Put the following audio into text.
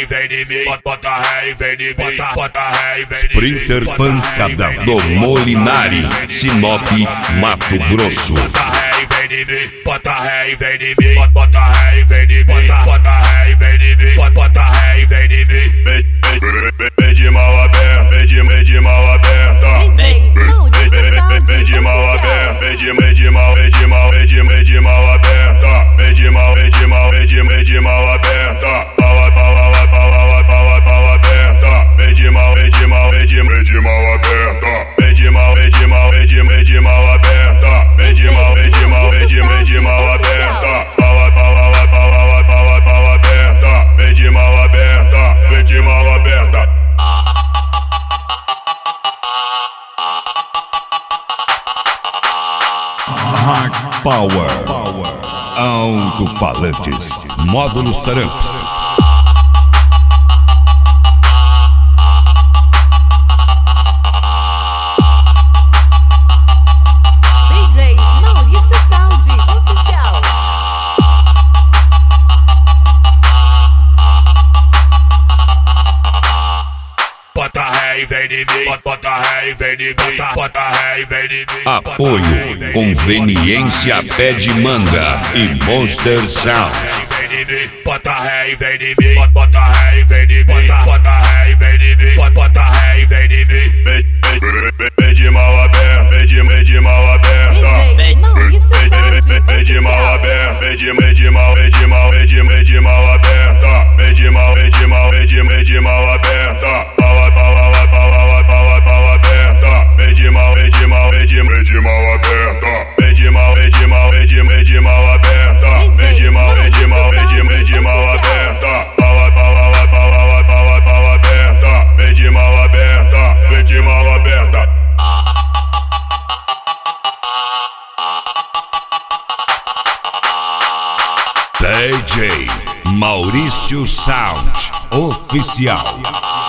ré e vem de mim, bota ré e vem de mim, bota ré e vem de mim. Sprinter Pancadão do Molinari, Sinop, Mato Grosso. Bota ré e vem de mim, bota ré e vem de mim, bota ré e vem de mim, bota ré e vem de mim, bota ré e vem de mim. Vem de mal aberta, vem de mal aberta. Vem de mal aberta, vem de mal aberta. Vem de mal aberta. Vem de mal aberta. Pau aberta. Vem de mal aberta. Vem de mal aberta. Vem de mal aberta. Vem de mal aberta. Pau aberta. Vem de mal aberta. Vem de mal aberta. Hard Power, alto-falantes, módulos Tramps. DJ Maurício Sound oficial. Bota ré e vem de mim, bota ré e vem de mim, bota ré e vem de mim. Apoio, conveniência pé de manga e Monster Sound. Bota ré e vem de mim, bota ré e vem de mim, bota ré e vem de mim, bota ré e vem de mim. Vem de mal aberta, vem de mal aberta. DJ Maurício Sound Vem de mal oficial. aberta, vem de mal aberta. Vem de mal aberta. Pau aberta. Vem de mal aberta. Vem de mal aberta. Vem de mal aberta. Pau aberta. Vem de mal aberta. Vem de mal aberta. DJ Maurício Sound oficial.